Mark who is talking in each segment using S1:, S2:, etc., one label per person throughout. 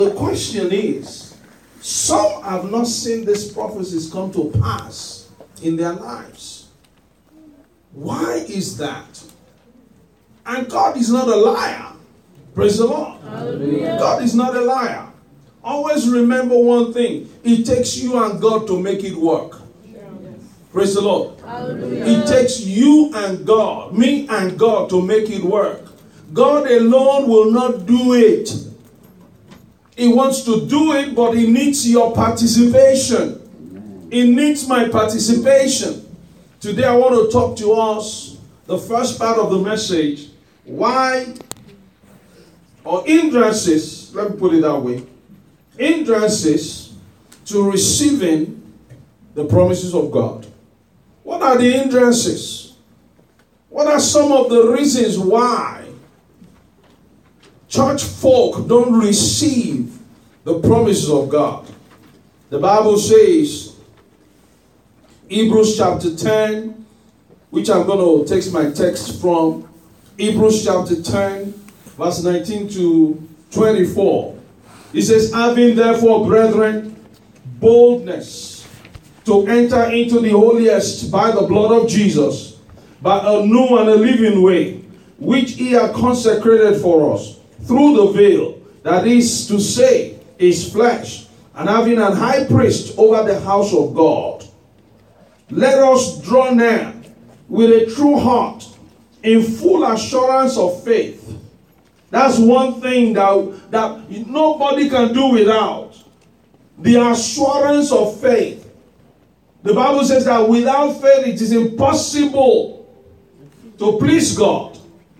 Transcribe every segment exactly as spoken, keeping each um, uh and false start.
S1: The question is, some have not seen these prophecies come to pass in their lives. Why is that? And God is not a liar. Praise the Lord. Hallelujah. God is not a liar. Always remember one thing. It takes you and God to make it work. Praise the Lord. Hallelujah. It takes you and God, me and God, to make it work. God alone will not do it. He wants to do it, but he needs your participation. He needs my participation. Today I want to talk to us, the first part of the message, why, or hindrances, let me put it that way, hindrances to receiving the promises of God. What are the hindrances? What are some of the reasons why church folk don't receive the promises of God? The Bible says, Hebrews chapter ten, which I'm going to take my text from, Hebrews chapter ten, verse nineteen to twenty-four. It says, having therefore, brethren, boldness to enter into the holiest by the blood of Jesus, by a new and a living way, which he had consecrated for us, through the veil, that is to say, his flesh, and having an high priest over the house of God. Let us draw near with a true heart, in full assurance of faith. That's one thing that, that nobody can do without. The assurance of faith. The Bible says that without faith it is impossible to please God.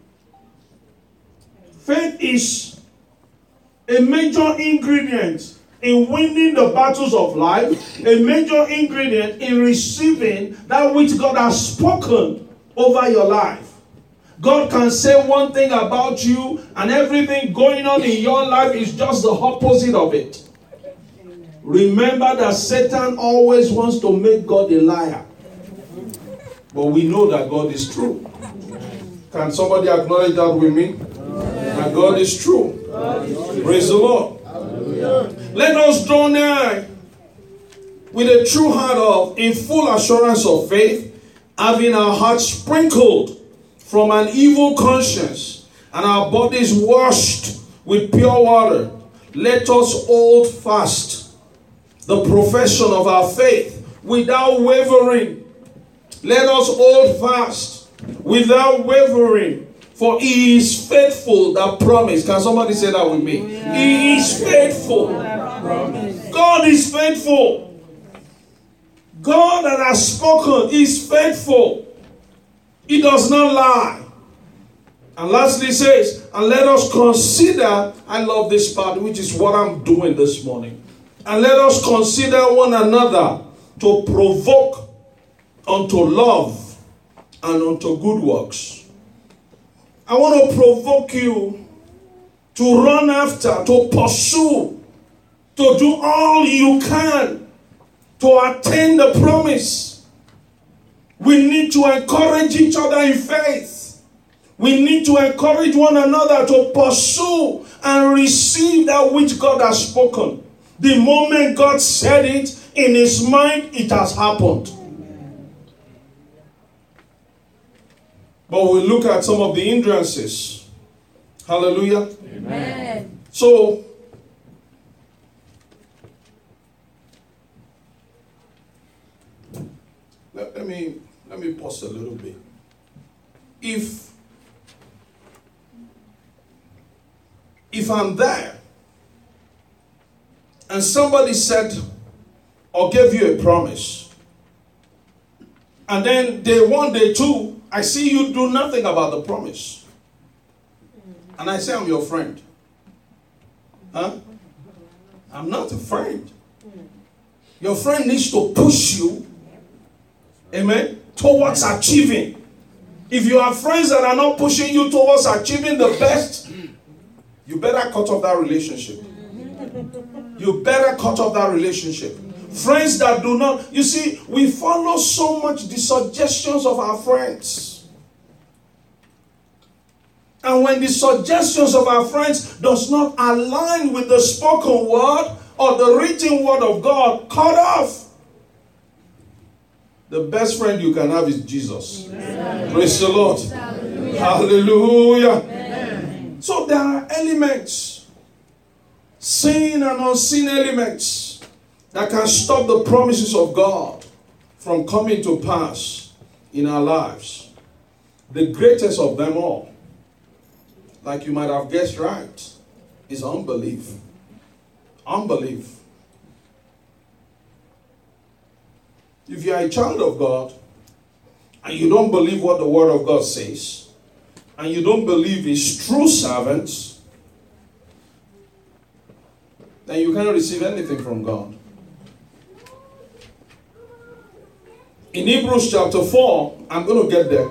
S1: Faith is a major ingredient in winning the battles of life, a major ingredient in receiving that which God has spoken over your life. God can say one thing about you, and everything going on in your life is just the opposite of it. Remember that Satan always wants to make God a liar. But we know that God is true. Can somebody acknowledge that with me? That God is true. God is true. Praise the Lord. Hallelujah. Let us draw near with a true heart of, in full assurance of faith, having our hearts sprinkled from an evil conscience and our bodies washed with pure water. Let us hold fast the profession of our faith without wavering. Let us hold fast without wavering, for he is faithful that promised. Can somebody say that with me? Yeah. He is faithful. God is faithful. God that has spoken is faithful. He does not lie. And lastly he says, and let us consider, I love this part, which is what I'm doing this morning. And let us consider one another to provoke unto love and unto good works. I want to provoke you to run after, to pursue, to do all you can to attain the promise. We need to encourage each other in faith. We need to encourage one another to pursue and receive that which God has spoken. The moment God said it, in his mind, it has happened. But we'll look at some of the hindrances. Hallelujah. Amen. So, let, let me let me pause a little bit. If if I'm there, and somebody said or gave you a promise, and then day one, day two, I see you do nothing about the promise, and I say I'm your friend. Huh? I'm not a friend. Your friend needs to push you, amen, towards achieving. If you have friends that are not pushing you towards achieving the best, you better cut off that relationship. You better cut off that relationship. Friends that do not, you see, we follow so much the suggestions of our friends. And when the suggestions of our friends does not align with the spoken word or the written word of God, cut off. The best friend you can have is Jesus. Amen. Praise the Lord. Hallelujah. Hallelujah. Amen. So there are elements, seen and unseen elements, that can stop the promises of God from coming to pass in our lives. The greatest of them all, like you might have guessed right, is unbelief. Unbelief. If you are a child of God and you don't believe what the Word of God says, and you don't believe His true servants, then you can't receive anything from God. In Hebrews chapter four, I'm going to get there.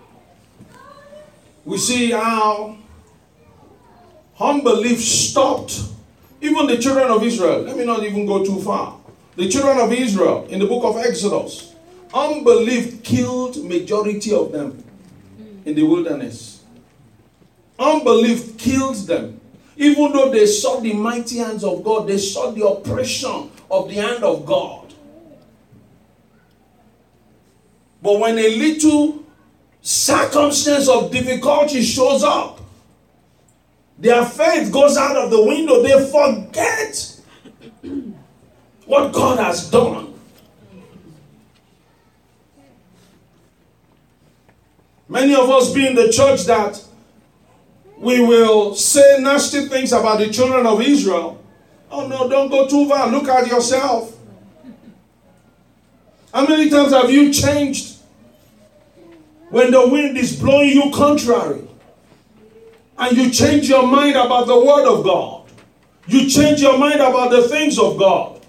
S1: We see how unbelief stopped even the children of Israel. Let me not even go too far. The children of Israel in the book of Exodus, unbelief killed majority of them in the wilderness. Unbelief killed them. Even though they saw the mighty hands of God, they saw the oppression of the hand of God. But when a little circumstance of difficulty shows up, their faith goes out of the window. They forget what God has done. Many of us be in the church that we will say nasty things about the children of Israel. Oh no, don't go too far. Look at yourself. How many times have you changed when the wind is blowing you contrary? And you change your mind about the Word of God. You change your mind about the things of God.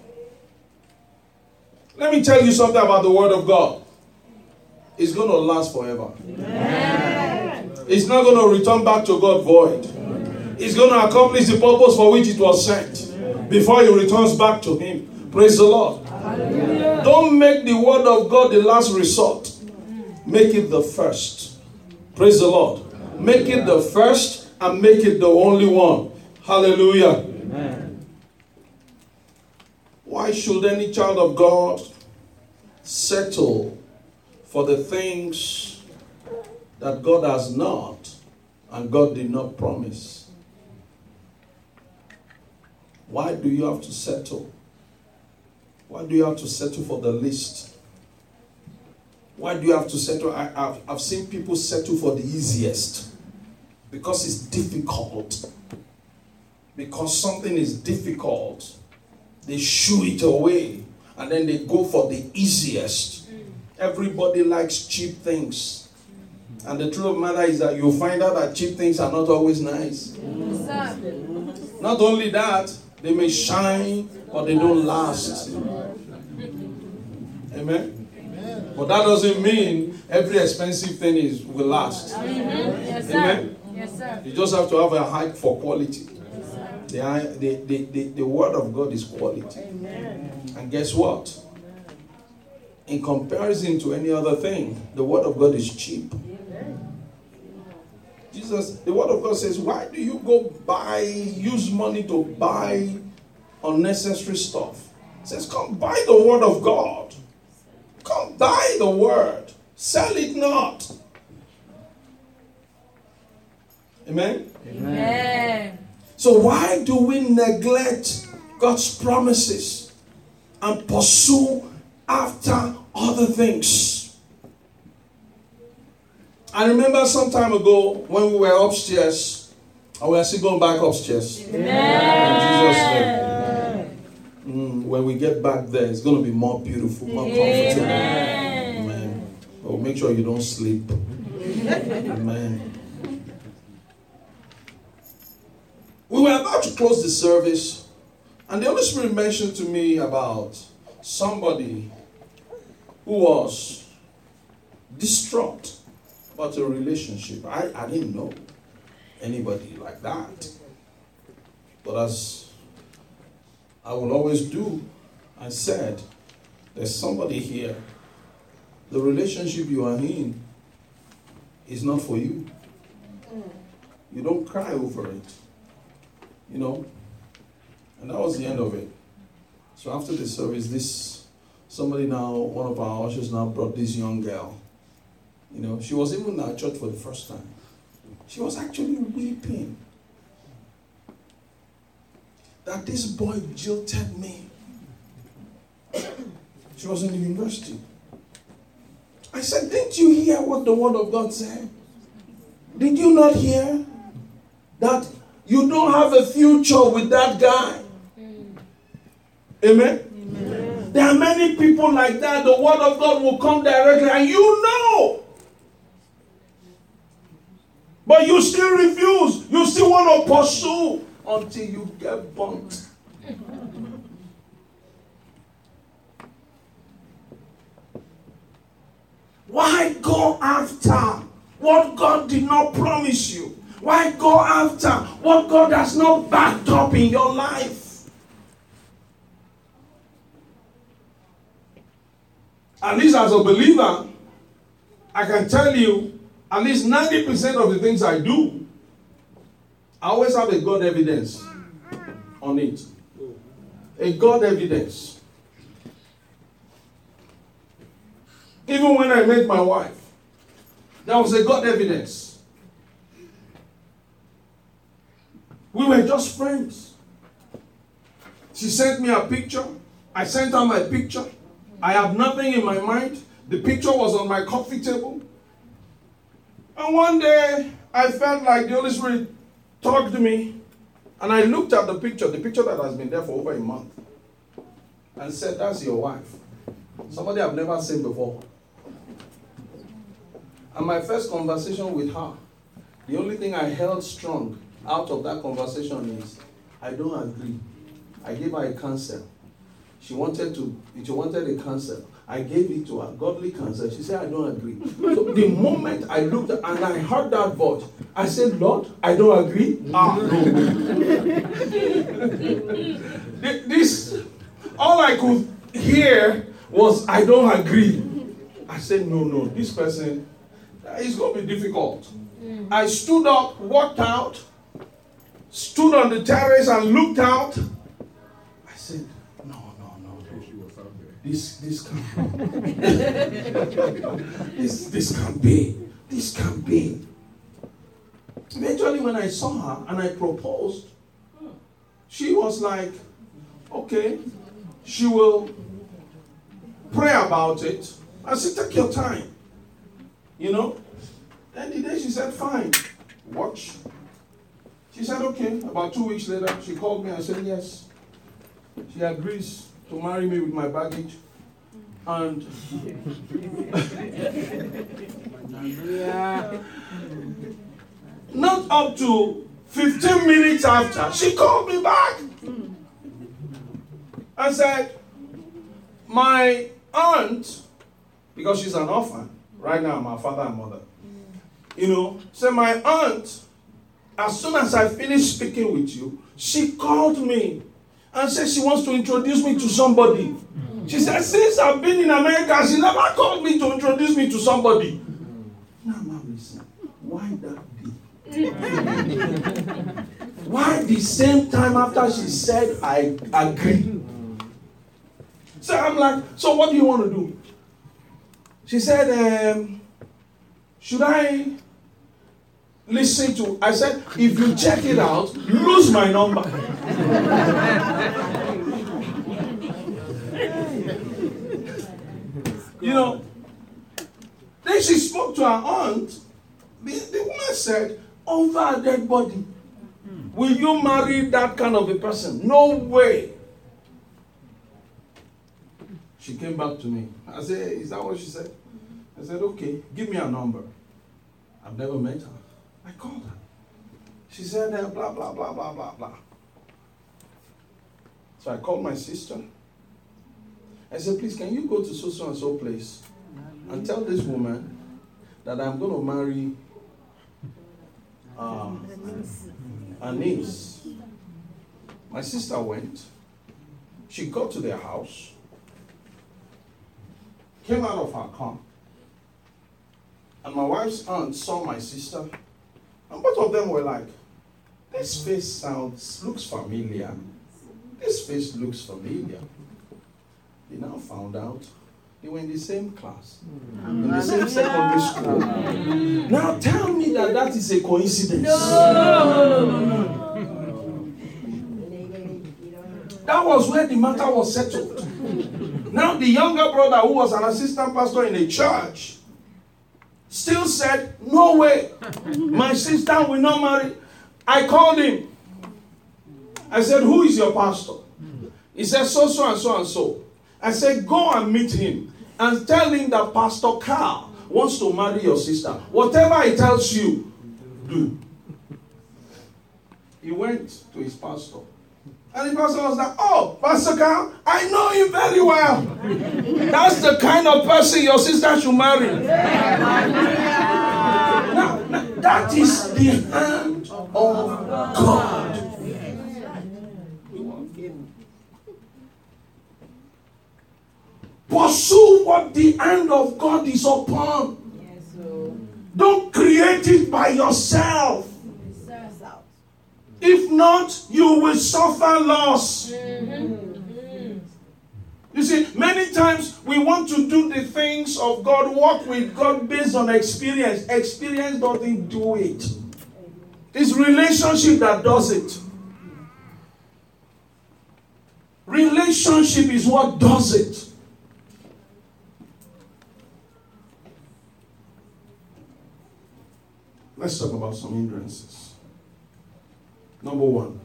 S1: Let me tell you something about the Word of God. It's going to last forever. Amen. It's not going to return back to God void. Amen. It's going to accomplish the purpose for which it was sent. Amen. Before it returns back to Him. Praise the Lord. Hallelujah. Don't make the Word of God the last resort. Make it the first. Praise the Lord. Make it the first and make it the only one. Hallelujah. Amen. Why should any child of God settle for the things that God has not and God did not promise? Why do you have to settle? Why do you have to settle for the least? Why do you have to settle? I, I've, I've seen people settle for the easiest because it's difficult. Because something is difficult, they shoo it away and then they go for the easiest. Everybody likes cheap things. And the truth of the matter is that you'll find out that cheap things are not always nice. Not only that, they may shine or they don't last. Amen? But that doesn't mean every expensive thing is will last. Amen. Yes, sir. Amen. Yes, sir. You just have to have a hype for quality. Yes, the, the, the, the, the Word of God is quality. Amen. And guess what? In comparison to any other thing, the Word of God is cheap. Amen. Jesus, the Word of God says, why do you go buy, use money to buy unnecessary stuff? It says, come buy the Word of God. Come buy the Word. Sell it not. Amen? Amen. So why do we neglect God's promises and pursue after other things? I remember some time ago when we were upstairs, and we are still going back upstairs. Amen. In Jesus' name. Mm, when we get back there, it's going to be more beautiful, more comfortable. Amen. Amen. Oh, make sure you don't sleep. Amen. We were about to close the service, and the Holy Spirit mentioned to me about somebody who was distraught about a relationship. I, I didn't know anybody like that. But as I will always do, I said, there's somebody here. The relationship you are in is not for you. You don't cry over it. You know? And that was the end of it. So after the service, this, somebody now, one of our ushers now brought this young girl. You know, she was even in our church for the first time. She was actually weeping that this boy jilted me. She was in the university. I said, didn't you hear what the word of God said? Did you not hear that you don't have a future with that guy? Amen? Amen. There are many people like that. The word of God will come directly and you know. But you still refuse. You still want to pursue until you get burnt. Why go after what God did not promise you? Why go after what God has not backed up in your life? At least as a believer, I can tell you, at least ninety percent of the things I do, I always have a God evidence on it. A God evidence. Even when I met my wife, there was a God evidence. We were just friends. She sent me a picture. I sent her my picture. I had nothing in my mind. The picture was on my coffee table. And one day, I felt like the Holy Spirit talked to me. And I looked at the picture, the picture that has been there for over a month. And said, that's your wife. Somebody I've never seen before. And my first conversation with her, the only thing I held strong out of that conversation is, I don't agree. I gave her a counsel. She wanted to, she wanted a counsel. I gave it to her, godly counsel. She said, I don't agree. So the moment I looked and I heard that voice, I said, Lord, I don't agree. Ah, no. This, all I could hear was, I don't agree. I said, no, no, this person, it's going to be difficult. Mm. I stood up, walked out, stood on the terrace and looked out. I said, no, no, no. This, this can't be. this, this can't be. This can't be. Eventually, when I saw her and I proposed, she was like, okay, she will pray about it. I said, take your time. You know? Then the day she said, fine, watch. She said, okay. About two weeks later, she called me and said, yes. She agrees to marry me with my baggage. And not up to fifteen minutes after, she called me back and said, my aunt, because she's an orphan, right now, my father and mother, you know, said my aunt, as soon as I finished speaking with you, she called me and said she wants to introduce me to somebody. She said, since I've been in America, she never called me to introduce me to somebody. Now, now listen, why that day? Why the same time after she said, I agree? So I'm like, so what do you want to do? She said, um, should I listen to, I said, if you check it out, lose my number. You know, then she spoke to her aunt. The, the woman said, over a dead body, will you marry that kind of a person? No way. She came back to me. I said, is that what she said? I said, okay, give me a number. I've never met her. I called her. She said, uh, blah, blah, blah, blah, blah, blah. So I called my sister. I said, please, can you go to so-so and so place and tell this woman that I'm going to marry uh, a niece. My sister went. She got to their house, came out of her car, and my wife's aunt saw my sister And both of them were like, this face sounds, looks familiar. This face looks familiar. They now found out they were in the same class, in the same secondary school. Now tell me that that is a coincidence. No. That was where the matter was settled. Now the younger brother, who was an assistant pastor in a church, still said, no way, my sister will not marry. I called him. I said, who is your pastor? He said, so, so, and so, and so. I said, go and meet him and tell him that Pastor Carl wants to marry your sister. Whatever he tells you, do. He went to his pastor. And the pastor was like, oh, Pastor Carl, I know him very well. That's the kind of person your sister should marry. Now, now, that is the hand of God. Pursue what the hand of God is upon. Yes, so. Don't create it by yourself. If not, you will suffer loss. Mm-hmm. You see, many times we want to do the things of God, walk with God based on experience. Experience doesn't do it. It's relationship that does it. Relationship is what does it. Let's talk about some hindrances. Number one,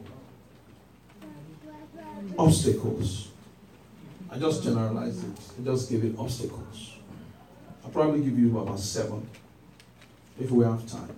S1: obstacles. I just generalized it. I just gave it obstacles. I'll probably give you about seven if we have time.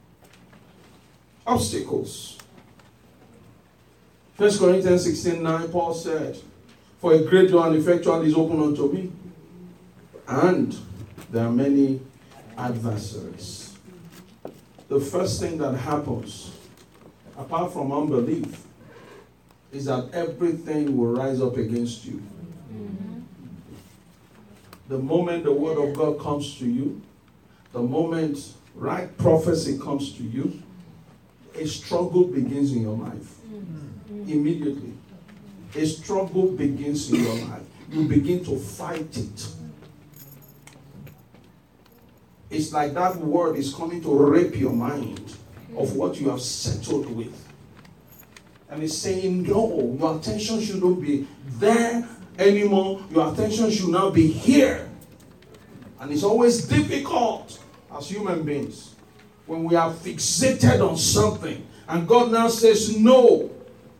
S1: Obstacles. First Corinthians sixteen nine, Paul said, for a great door and effectual is open unto me, and there are many adversaries. The first thing that happens, apart from unbelief, is that everything will rise up against you. Mm-hmm. The moment the word of God comes to you, the moment right prophecy comes to you, a struggle begins in your life. Mm-hmm. Immediately. A struggle begins in your life. You begin to fight it. It's like that word is coming to rape your mind of what you have settled with. And it's saying, no, your attention shouldn't be there anymore. Your attention should now be here. And it's always difficult as human beings when we are fixated on something. And God now says, no,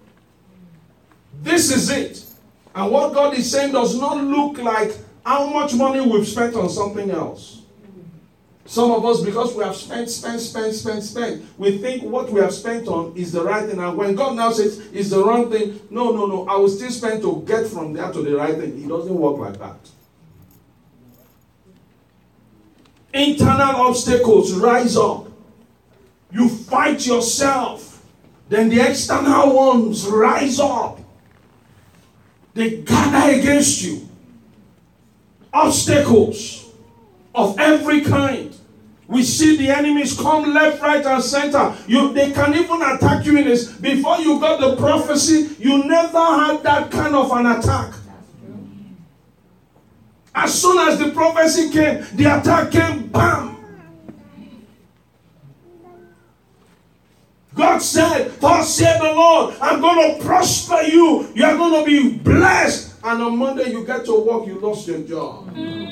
S1: this is it. And what God is saying does not look like how much money we've spent on something else. Some of us, because we have spent, spent, spent, spent, spent, we think what we have spent on is the right thing. And when God now says it's the wrong thing, no, no, no, I will still spend to get from there to the right thing. It doesn't work like that. Internal obstacles rise up. You fight yourself. Then the external ones rise up. They gather against you. Obstacles of every kind. We see the enemies come left, right, and center. You, they can even attack you in this. Before you got the prophecy, you never had that kind of an attack. As soon as the prophecy came, the attack came, bam. God said, thus said the Lord, I'm going to prosper you. You are going to be blessed. And on Monday you get to work, you lost your job. Mm.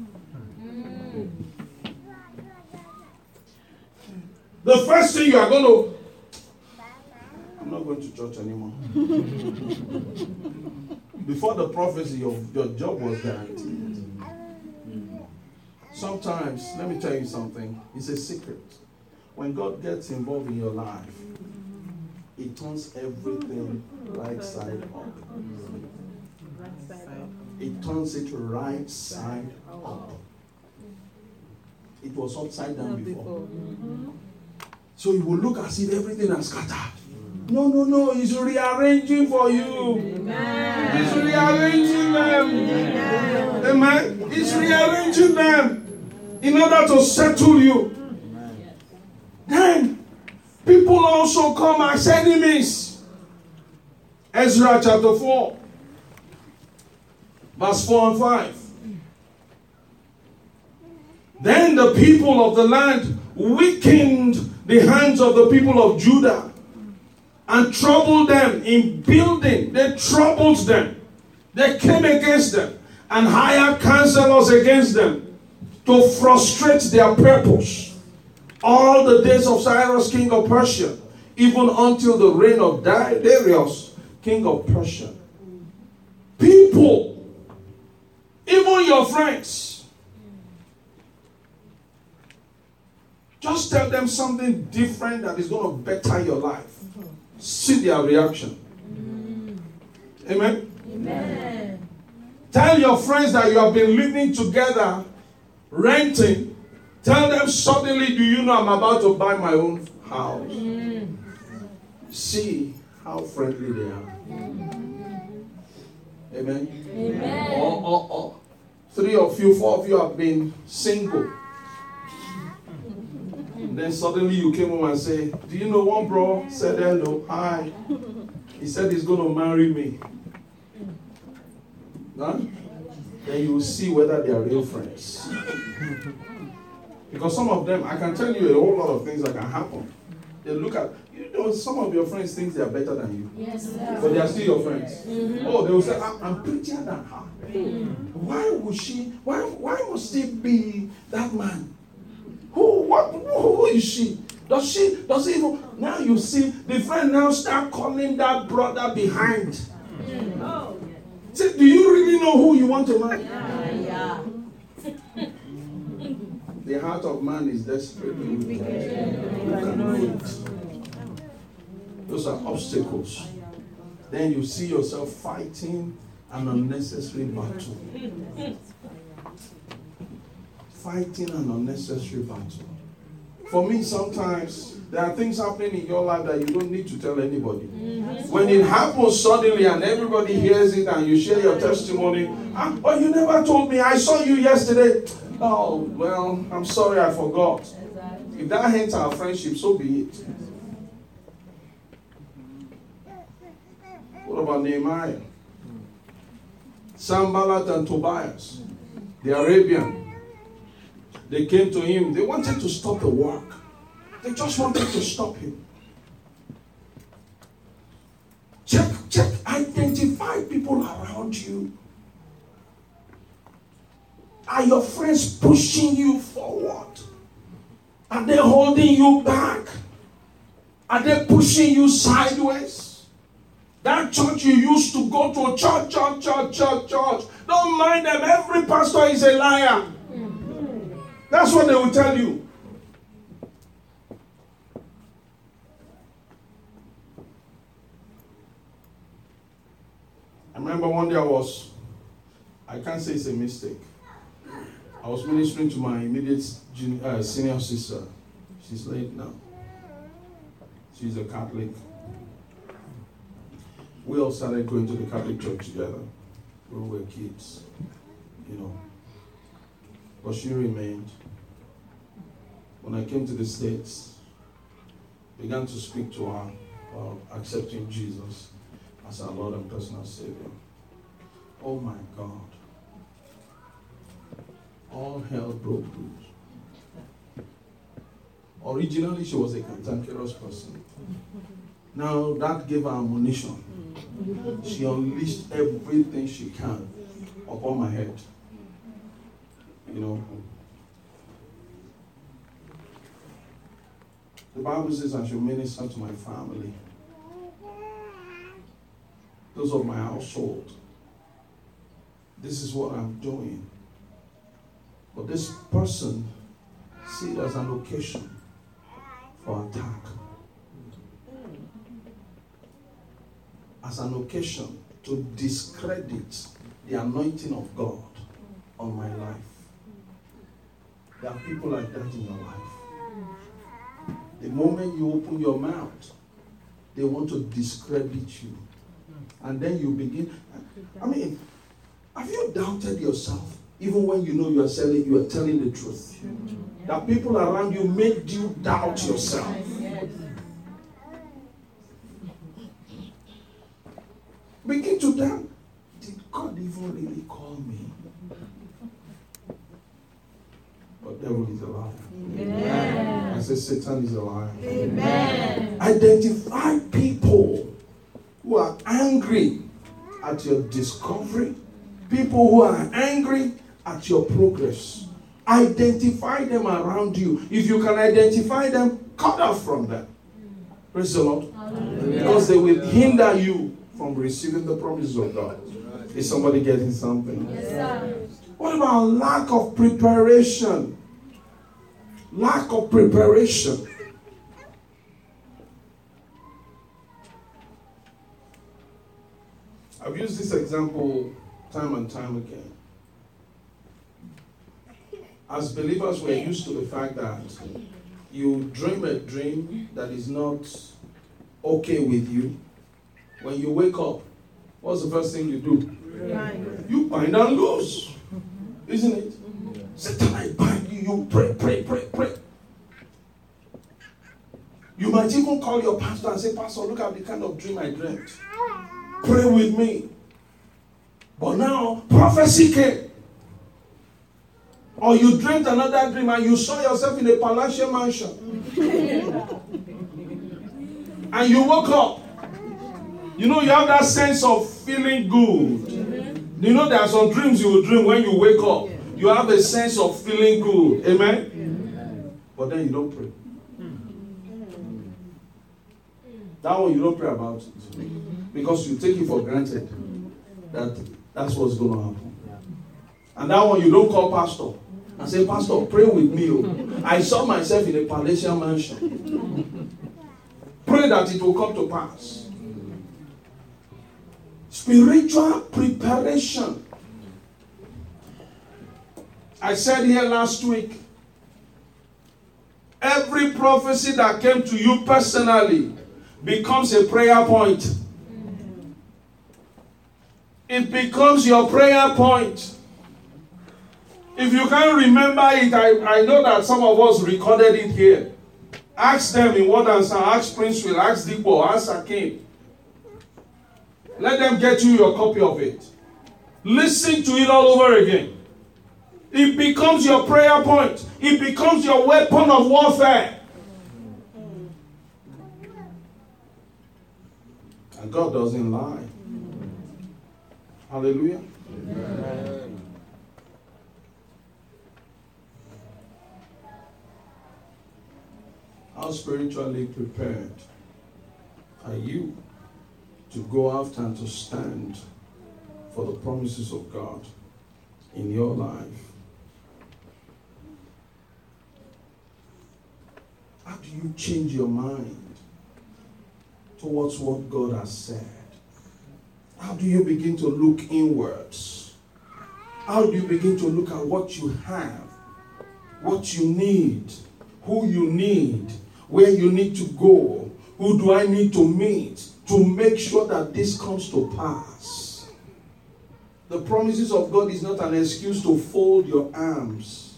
S1: The first thing you are going to... I'm not going to church anymore. Before the prophecy, your, your job was guaranteed. Sometimes, let me tell you something. It's a secret. When God gets involved in your life, it turns everything right side up. It turns it right side up. It was upside down before. So you will look as if everything has scattered. No, no, no. He's rearranging for you. Amen. He's rearranging them. Amen. Amen. He's rearranging them in order to settle you. Amen. Then People also come as enemies. Ezra chapter four, verse four and five. Then the people of the land weakened the hands of the people of Judah and troubled them in building. They troubled them. They came against them and hired counselors against them to frustrate their purpose. All the days of Cyrus, king of Persia, even until the reign of Darius, king of Persia. People, even your friends, just tell them something different that is going to better your life. See their reaction. Amen? Amen. Tell your friends that you have been living together, renting. Tell them suddenly, do you know I'm about to buy my own house? Mm. See how friendly they are. Amen? Amen. Or, or, or three of you, four of you have been single. And then suddenly you came home and say, do you know one bro said hello, hi. He said he's going to marry me. Huh? Then you will see whether they are real friends. Because some of them, I can tell you a whole lot of things that can happen. They look at, you know, some of your friends think they are better than you. Yes, sir. But they are still your friends. Mm-hmm. Oh, they will say, I'm, I'm prettier than her. Mm-hmm. Why would she, why, why must it be that man? Who, what, who is she? Does she, does he even, now you see, the friend now start calling that brother behind. Mm. Oh, yeah. Say, do you really know who you want to marry? Yeah, yeah. The heart of man is desperately wicked. You can know it. Those are obstacles. Then you see yourself fighting an unnecessary battle. Fighting an unnecessary battle. For me, sometimes there are things happening in your life that you don't need to tell anybody. Mm-hmm. When it happens suddenly and everybody hears it and you share your testimony, ah, oh, you never told me, I saw you yesterday. Oh, well, I'm sorry, I forgot. Exactly. If that ends our friendship, so be it. What about Nehemiah? Sanballat and Tobias, the Arabian. They came to him. They wanted to stop the work. They just wanted to stop him. Check, check, identify people around you. Are your friends pushing you forward? Are they holding you back? Are they pushing you sideways? That church you used to go to, church, church, church, church, church. Don't mind them. Every pastor is a liar. That's what they will tell you. I remember one day I was, I can't say it's a mistake. I was ministering to my immediate junior, uh, senior sister. She's late now. She's a Catholic. We all started going to the Catholic church together when we were kids, you know. But she remained. When I came to the States, began to speak to her about accepting Jesus as our Lord and personal Savior. Oh my God. All hell broke loose. Originally, she was a cantankerous person. Now, that gave her ammunition. She unleashed everything she can upon my head. You know. The Bible says I should minister to my family. Those of my household. This is what I'm doing. But this person see it as an occasion for attack. As an occasion to discredit the anointing of God on my life. There are people like that in your life. The moment you open your mouth, they want to discredit you. And then you begin. I mean, have you doubted yourself? Even when you know you are selling, you are telling the truth. That people around you make you doubt yourself. Begin to doubt. Did God even really call me? But devil is a liar. Amen. I say Satan is a liar. Amen. Identify people who are angry at your discovery, people who are angry at your progress. Identify them around you. If you can identify them, cut off from them. Praise the Lord. Hallelujah. Because they will hinder you from receiving the promises of God. Is somebody getting something? Yes, sir. What about lack of preparation? Lack of preparation. I've used this example time and time again. As believers, we're used to the fact that you dream a dream that is not okay with you. When you wake up, what's the first thing you do? Bind. You bind and loose. Isn't it? Satan, I bind you. You pray, pray, pray, pray. You might even call your pastor and say, Pastor, look at the kind of dream I dreamt. Pray with me. But now, prophecy came. Or you dreamt another dream and you saw yourself in a palatial mansion. And you woke up. You know, you have that sense of feeling good. You know, there are some dreams you will dream when you wake up. You have a sense of feeling good. Amen? But then you don't pray. That one you don't pray about it. Because you take it for granted that that's what's going to happen. And that one you don't call pastor and say, Pastor, pray with me. I saw myself in a palatial mansion. Pray that it will come to pass. Spiritual preparation. I said here last week, every prophecy that came to you personally becomes a prayer point. It becomes your prayer point. If you can't remember it, I, I know that some of us recorded it here. Ask them in Word and Sound. Ask Prince Will. Ask Dikbo. Ask Akim. Let them get you your copy of it. Listen to it all over again. It becomes your prayer point. It becomes your weapon of warfare. And God doesn't lie. Hallelujah. Amen. How spiritually prepared are you to go after and to stand for the promises of God in your life? How do you change your mind towards what God has said? How do you begin to look inwards? How do you begin to look at what you have, what you need, who you need, where you need to go, who do I need to meet to make sure that this comes to pass? The promises of God is not an excuse to fold your arms.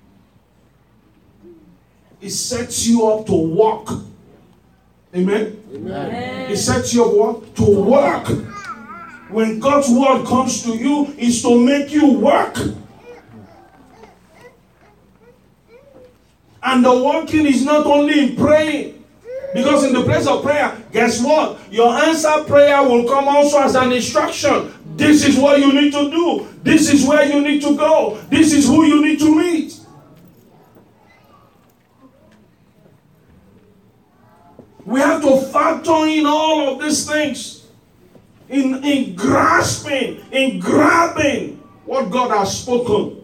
S1: It sets you up to walk. Amen? Amen. It sets you up what? To work. When God's word comes to you, it's to make you work. And the working is not only in praying. Because in the place of prayer, guess what? Your answer prayer will come also as an instruction. This is what you need to do. This is where you need to go. This is who you need to meet. We have to factor in all of these things. In, in grasping, in grabbing what God has spoken.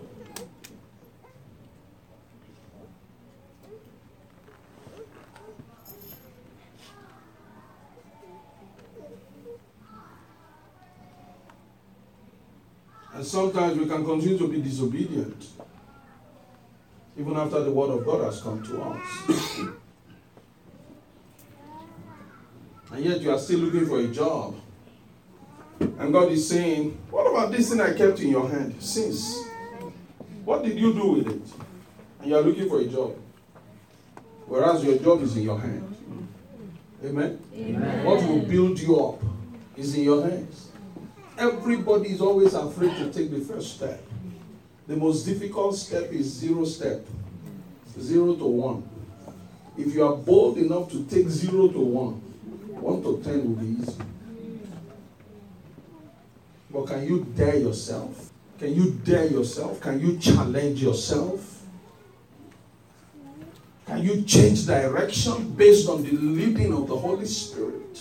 S1: And sometimes we can continue to be disobedient even after the word of God has come to us. And yet you are still looking for a job. And God is saying, what about this thing I kept in your hand since? What did you do with it? And you are looking for a job. Whereas your job is in your hand. Amen? Amen. What will build you up? is in your hands. Everybody is always afraid to take the first step. The most difficult step is zero step. Zero to one. If you are bold enough to take zero to one, one to ten will be easy. But can you dare yourself? Can you dare yourself? Can you challenge yourself? Can you change direction based on the leading of the Holy Spirit?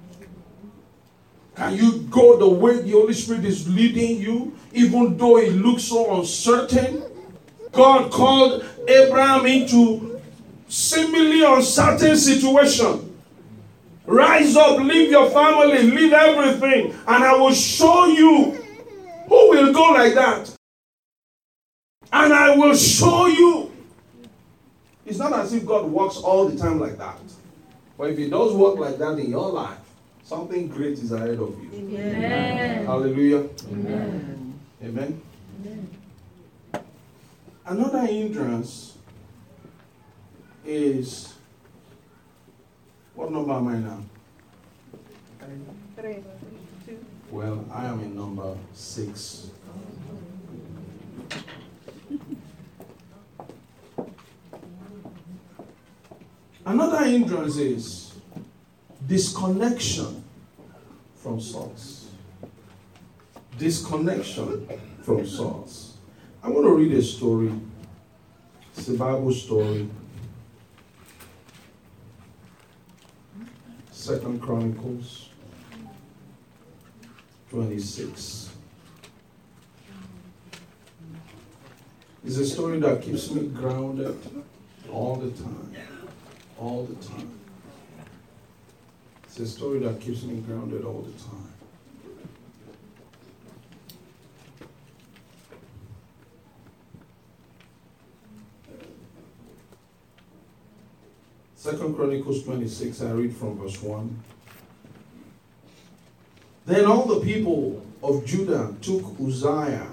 S1: Can you go the way the Holy Spirit is leading you, even though it looks so uncertain? God called Abraham into seemingly uncertain situation. Rise up, leave your family, leave everything, and I will show you who will go like that. And I will show you. It's not as if God works all the time like that. But if He does work like that in your life, something great is ahead of you.
S2: Amen.
S1: Hallelujah.
S2: Amen.
S1: Amen. Amen. Another hindrance is, what number am I now?
S2: Three. Two.
S1: Well, I am in number six. Another hindrance is disconnection from source. Disconnection from source. I'm going to read a story. It's a Bible story. Second Chronicles twenty-six. It's a story that keeps me grounded all the time. All the time. It's a story that keeps me grounded all the time. Second Chronicles twenty-six, I read from verse one. Then all the people of Judah took Uzziah,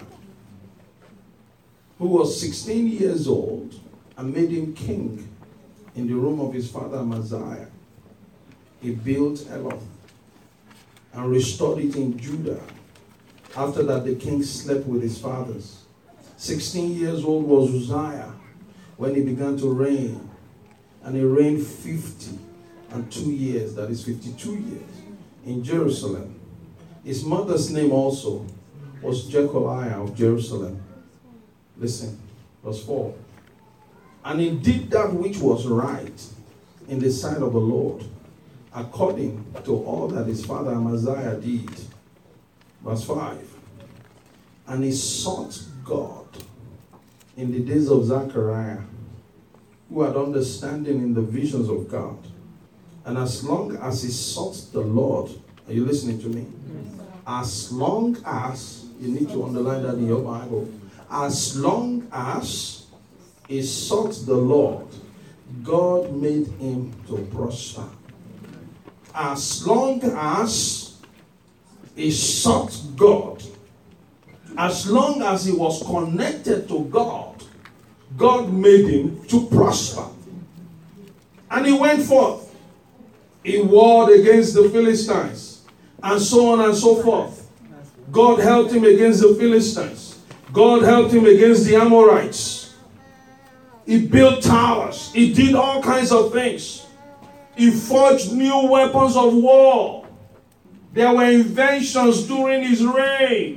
S1: who was sixteen years old, and made him king in the room of his father Amaziah. He built Eloth and restored it in Judah. After that, the king slept with his fathers. Sixteen years old was Uzziah when he began to reign. And he reigned fifty and two years, that is fifty-two years, in Jerusalem. His mother's name also was Jecholiah of Jerusalem. Listen, verse four. And he did that which was right in the sight of the Lord, according to all that his father Amaziah did. Verse five. And he sought God in the days of Zechariah, who had understanding in the visions of God. And as long as he sought the Lord, are you listening to me? Yes. As long as, you need to underline that in your Bible, as long as he sought the Lord, God made him to prosper. As long as he sought God, as long as he was connected to God, God made him to prosper. And he went forth. He warred against the Philistines. And so on and so forth. God helped him against the Philistines. God helped him against the Amorites. He built towers. He did all kinds of things. He forged new weapons of war. There were inventions during his reign.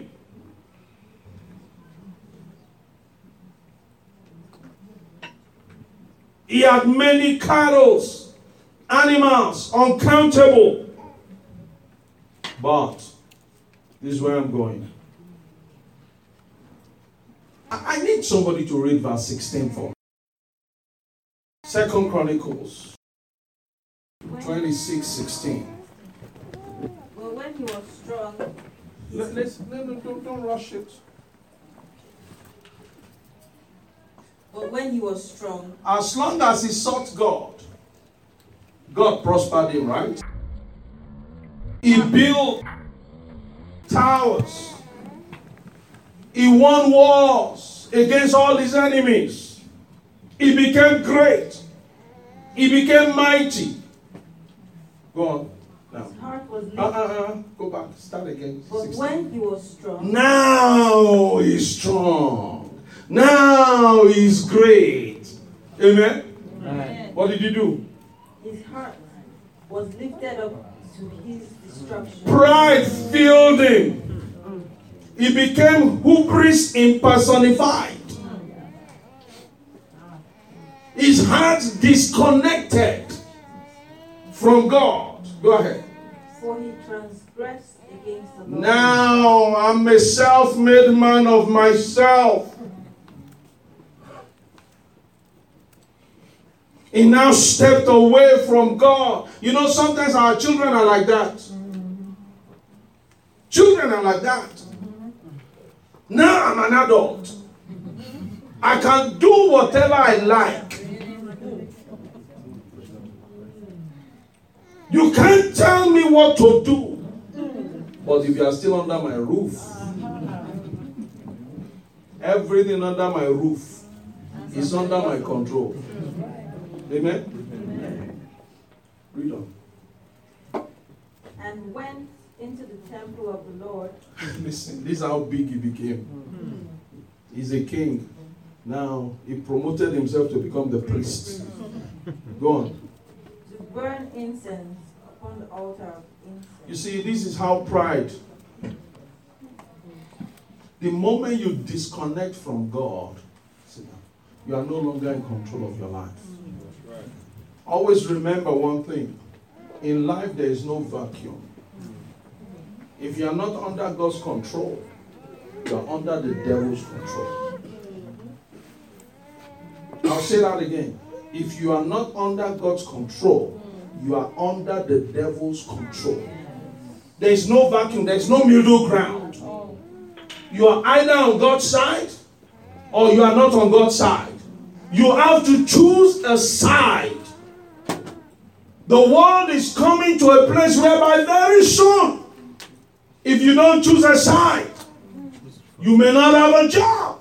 S1: He had many cattle, animals, uncountable. But, this is where I'm going. I, I need somebody to read verse sixteen for me. Second Chronicles twenty-six sixteen.
S2: Well, when he was strong...
S1: Let, let's, no, no, don't, don't rush it.
S2: But when he was strong...
S1: As long as he sought God, God prospered him, right? He built towers. He won wars against all his enemies. He became great. He became mighty. Go on. Now.
S2: His heart was lifted.
S1: Uh, uh, uh, go back. Start again.
S2: But
S1: sixteen.
S2: when he was strong,
S1: Now he's strong. Now he's great. Amen?
S2: Amen.
S1: What did he do?
S2: His heart was lifted up to his destruction.
S1: Pride filled him. He became hubris impersonified. His heart disconnected from God. Go ahead.
S2: For he transgressed against the Lord.
S1: Now I'm a self-made man of myself. He now stepped away from God. You know, sometimes our children are like that. Children are like that. Now I'm an adult. I can do whatever I like. You can't tell me what to do. But if you are still under my roof, everything under my roof is under my control. Amen? Amen. Read on.
S2: And went into the temple of the Lord.
S1: Listen, this is how big he became. He's a king. Now he promoted himself to become the priest. Go on.
S2: To burn incense upon the altar of incense.
S1: You see, this is how pride. The moment you disconnect from God, you are no longer in control of your life. Always remember one thing. In life, there is no vacuum. If you are not under God's control, you are under the devil's control. I'll say that again. If you are not under God's control, you are under the devil's control. There is no vacuum. There is no middle ground. You are either on God's side or you are not on God's side. You have to choose a side. The world is coming to a place whereby very soon, if you don't choose a side, you may not have a job.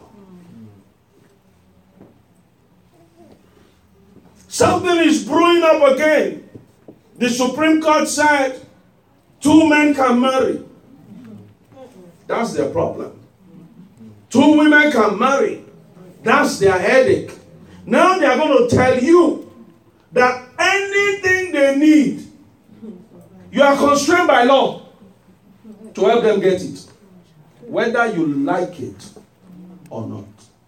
S1: Something is brewing up again. The Supreme Court said two men can marry. That's their problem. Two women can marry. That's their headache. Now they are going to tell you that anything they need, you are constrained by law to help them get it, whether you like it or not.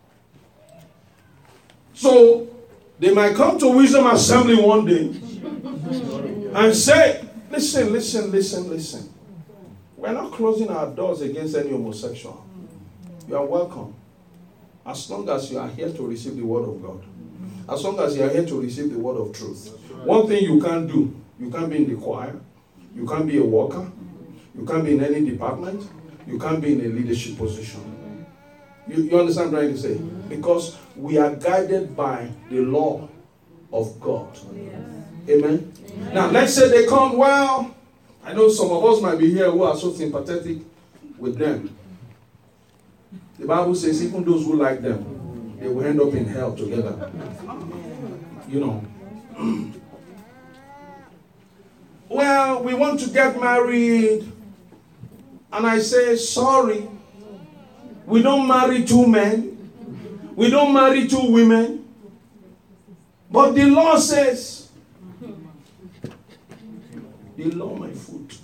S1: So they might come to Wisdom Assembly one day and say, listen, listen, listen, listen. We're not closing our doors against any homosexual. You are welcome. As long as you are here to receive the word of God. As long as you are here to receive the word of truth. One thing you can't do, you can't be in the choir. You can't be a worker. You can't be in any department. You can't be in a leadership position. You, you understand what I'm trying to say? Because we are guided by the law of God. Amen? Amen. Now, let's say they come, well, I know some of us might be here who are so sympathetic with them. The Bible says even those who like them, they will end up in hell together. You know. Well, we want to get married. And I say, sorry. We don't marry two men. We don't marry two women. But the law says, the law, my foot.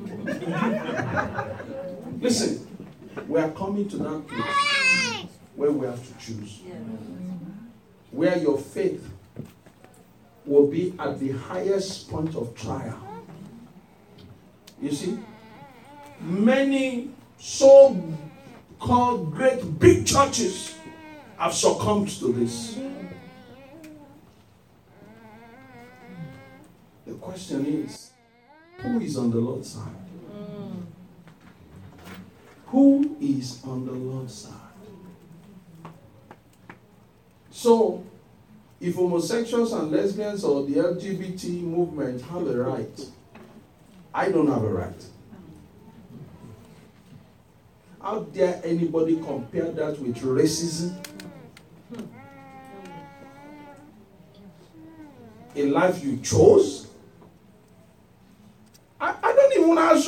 S1: Listen, we are coming to that place where we have to choose. Where your faith will be at the highest point of trial. You see, many so-called great big churches have succumbed to this. The question is, who is on the Lord's side? Who is on the Lord's side? So, if homosexuals and lesbians or the L G B T movement have a right, I don't have a right. How dare anybody compare that with racism? A life you chose? I,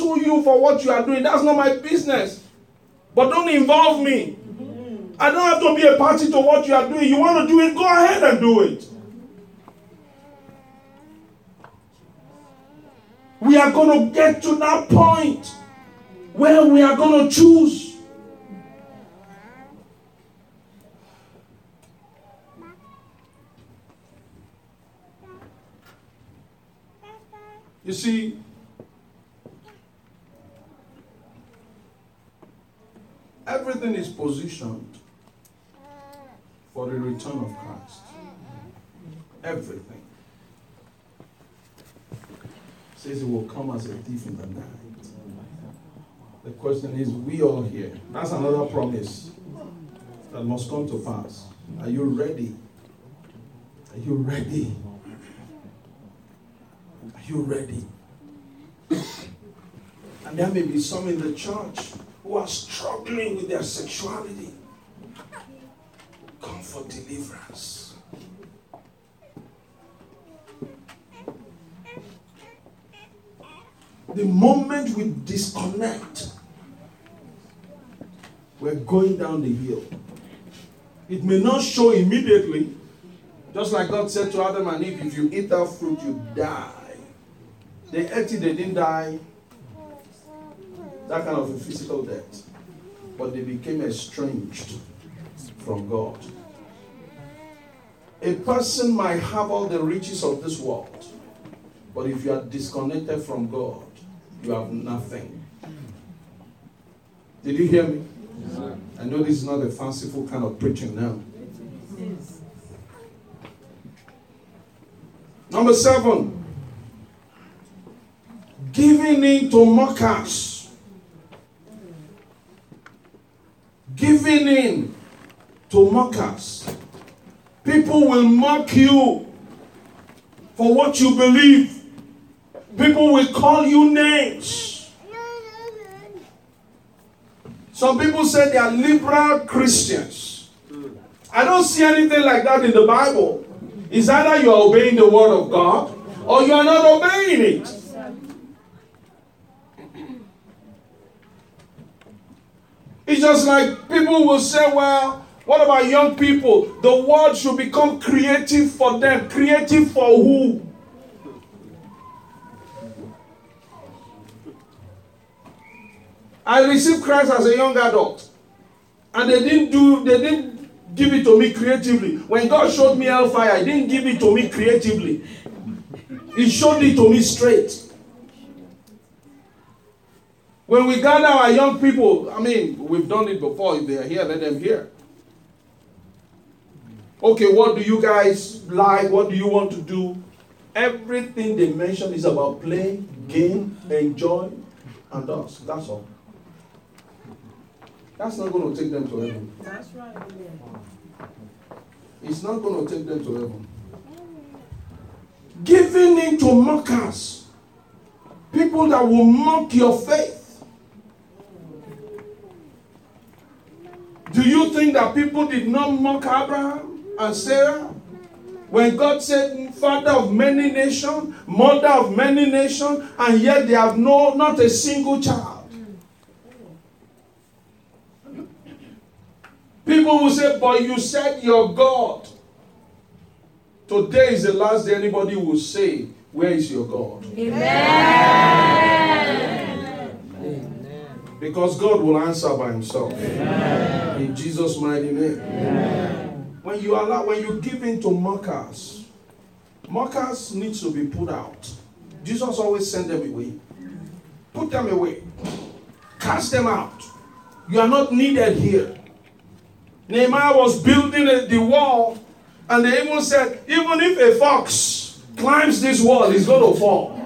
S1: sue you for what you are doing. That's not my business. But don't involve me. I don't have to be a party to what you are doing. You want to do it, go ahead and do it. We are going to get to that point where we are going to choose. You see, everything is positioned for the return of Christ. Everything. It says it will come as a thief in the night. The question is, we all here. That's another promise that must come to pass. Are you ready? Are you ready? Are you ready? And there may be some in the church who are struggling with their sexuality. Come for deliverance. The moment we disconnect, we're going down the hill. It may not show immediately, just like God said to Adam and Eve, if you eat that fruit, you die. They ate it, they didn't die. That kind of a physical death. But they became estranged from God. A person might have all the riches of this world, but if you are disconnected from God, you have nothing. Did you hear me? Yes. I know this is not a fanciful kind of preaching now. Yes. Number seven. Giving in to mockers. Giving in to mockers. People will mock you for what you believe. People will call you names. Some people say they are liberal Christians. I don't see anything like that in the Bible. It's either you are obeying the word of God or you are not obeying it. It's just like people will say, well, what about young people? The world should become creative for them. Creative for who? I received Christ as a young adult. And they didn't do, they didn't give it to me creatively. When God showed me hellfire, He didn't give it to me creatively. He showed it to me straight. When we gather our young people, I mean, we've done it before. If they are here, let them hear. Okay, what do you guys like? What do you want to do? Everything they mention is about play, game, enjoy, and us. That's all. That's not going to take them to heaven.
S2: That's right.
S1: It's not going to take them to heaven. Giving in to mockers. People that will mock your faith. Do you think that people did not mock Abraham and Sarah? When God said, father of many nations, mother of many nations, and yet they have no, not a single child. People will say, but you said you're God. Today is the last day anybody will say, where is your God?
S2: Amen.
S1: Because God will answer by Himself. Amen. In Jesus' mighty name.
S2: Amen.
S1: When you allow, when you give in to mockers, mockers need to be put out. Jesus always sent them away. Put them away. Cast them out. You are not needed here. Nehemiah was building the wall, and they even said, even if a fox climbs this wall, he's going to fall.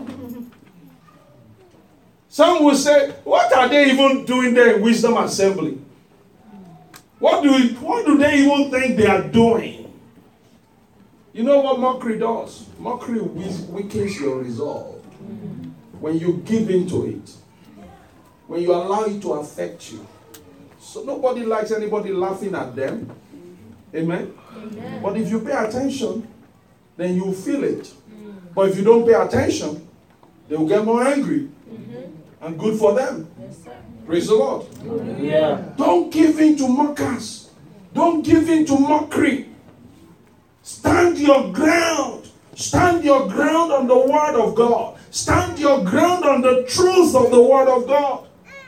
S1: Some will say, what are they even doing there in Wisdom Assembly? What do, we, what do they even think they are doing? You know what mockery does? Mockery weakens your resolve. When you give into it. When you allow it to affect you. So nobody likes anybody laughing at them. Amen? Amen. But if you pay attention, then you feel it. Mm. But if you don't pay attention, they will get more angry. Mm-hmm. And good for them.
S2: Yes, sir.
S1: Praise the Lord.
S3: Yeah.
S1: Don't give in to mockers. Don't give in to mockery. Stand your ground. Stand your ground on the word of God. Stand your ground on the truth of the word of God.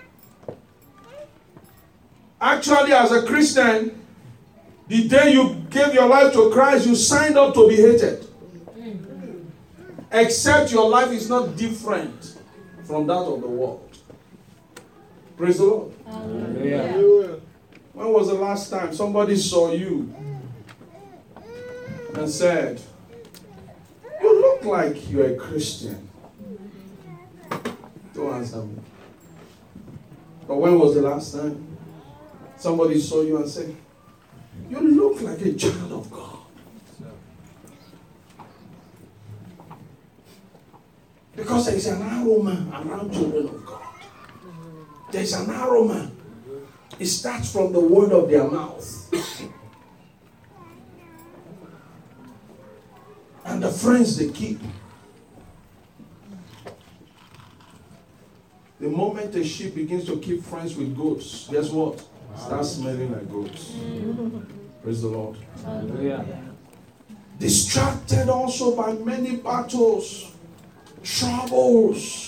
S1: Actually, as a Christian, the day you gave your life to Christ, you signed up to be hated. Except your life is not different from that of the world. Praise the Lord.
S3: Hallelujah.
S1: When was the last time somebody saw you and said, you look like you're a Christian? Don't answer me. But when was the last time somebody saw you and said, you look like a child of God? Because there is an aroma around children of God. There is an aroma. It starts from the word of their mouth. And the friends they keep. The moment a sheep begins to keep friends with goats, guess what? Starts smelling like goats. Praise the Lord.
S3: Hallelujah.
S1: Distracted also by many battles, troubles.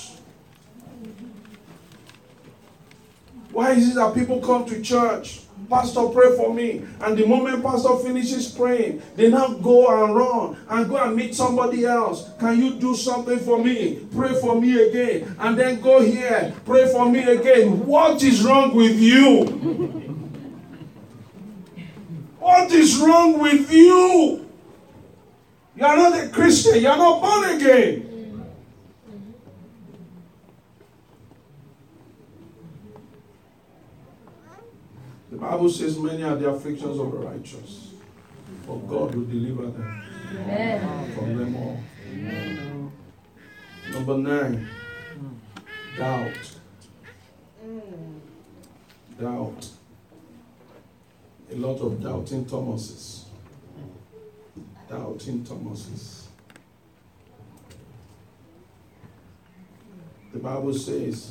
S1: Why is it that people come to church? Pastor, pray for me. And the moment pastor finishes praying, they now go and run and go and meet somebody else. Can you do something for me? Pray for me again. And then go here. Pray for me again. What is wrong with you? What is wrong with you? You are not a Christian. You are not born again. The Bible says many are the afflictions of the righteous, but God will deliver them
S2: Amen.
S1: from them all. Amen. Number nine, doubt. Doubt. A lot of doubting Thomases. Doubting Thomases. The Bible says,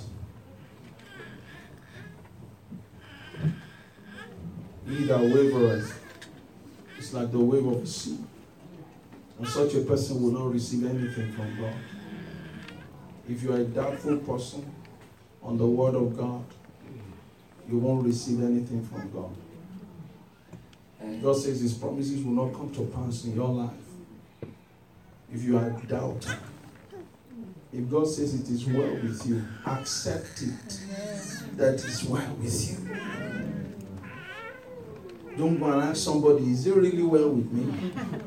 S1: he that wavereth is like the wave of the sea. And such a person will not receive anything from God. If you are a doubtful person on the word of God, you won't receive anything from God. God says his promises will not come to pass in your life. If you are a doubter, if God says it is well with you, accept it that it is well with you. Don't go and ask somebody, is it really well with me?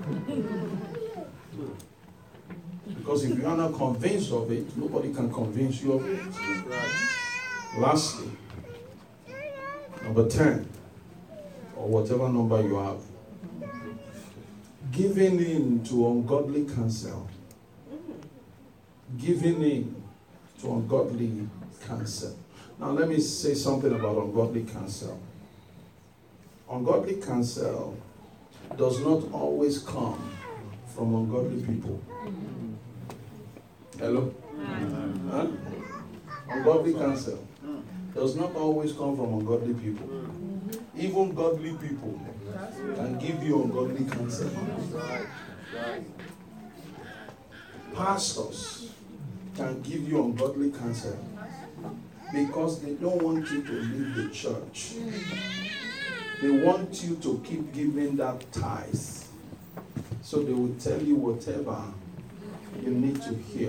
S1: Because if you are not convinced of it, nobody can convince you of it. Lastly, number ten, or whatever number you have, giving in to ungodly counsel. Giving in to ungodly counsel. Now let me say something about ungodly counsel. Ungodly counsel does not always come from ungodly people. Hello? Huh? Ungodly counsel does not always come from ungodly people. Even godly people can give you ungodly counsel. Pastors can give you ungodly counsel because they don't want you to leave the church. They want you to keep giving that tithe. So they will tell you whatever you need to hear.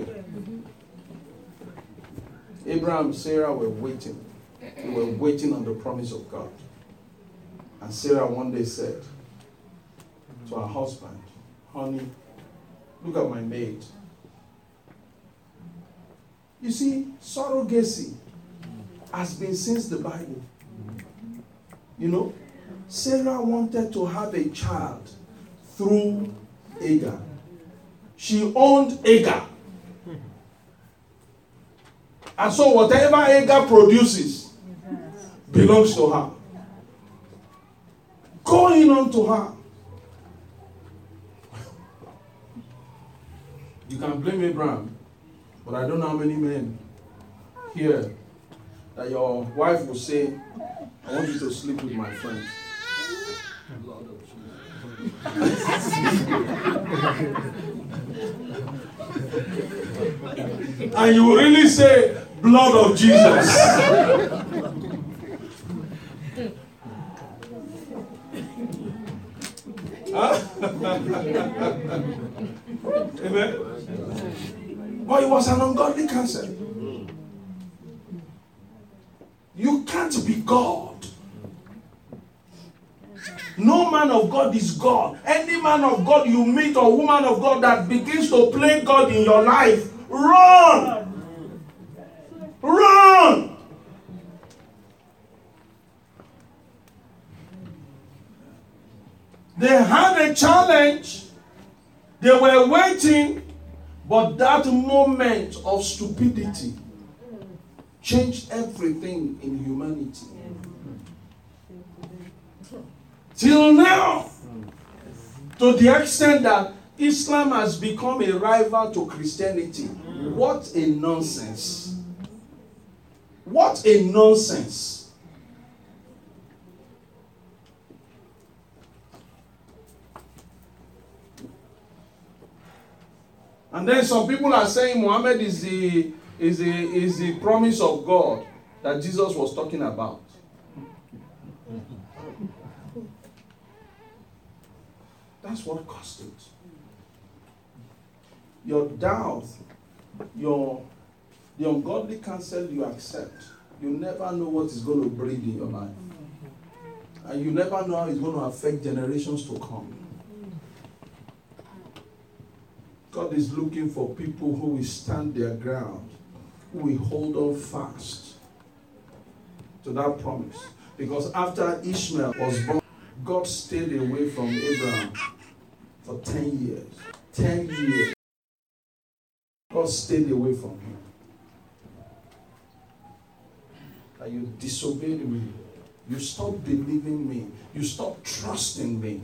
S1: Abraham and Sarah were waiting. They were waiting on the promise of God. And Sarah one day said to her husband, honey, look at my maid. You see, surrogacy has been since the Bible. You know, Sarah wanted to have a child through Hagar. She owned Hagar. And so whatever Hagar produces belongs to her. Going on to her. You can blame Abraham, but I don't know how many men here that your wife will say, I want you to sleep with my friend. And you will really say, blood of Jesus. Huh? Amen. But it was an ungodly counsel. You can't be God. No man of God is God. Any man of God you meet or woman of God that begins to play God in your life, run! Run! They had a challenge. They were waiting, but that moment of stupidity changed everything in humanity. Till now, to the extent that Islam has become a rival to Christianity. What a nonsense. What a nonsense. And then some people are saying Muhammad is the is the is the promise of God that Jesus was talking about. That's what caused it. Your doubt, your the ungodly counsel you accept, you never know what is going to breed in your life. And you never know how it's going to affect generations to come. God is looking for people who will stand their ground, who will hold on fast to that promise. Because after Ishmael was born, God stayed away from Abraham for ten years. Ten years. God stayed away from him. And you disobeyed me. You stopped believing me. You stopped trusting me.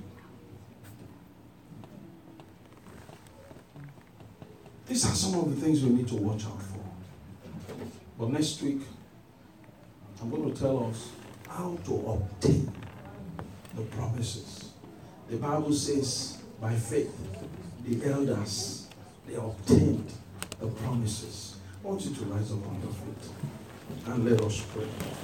S1: These are some of the things we need to watch out for. But next week, I'm going to tell us how to obtain the promises. The Bible says, by faith, the elders, they obtained the promises. I want you to rise up on your feet and let us pray.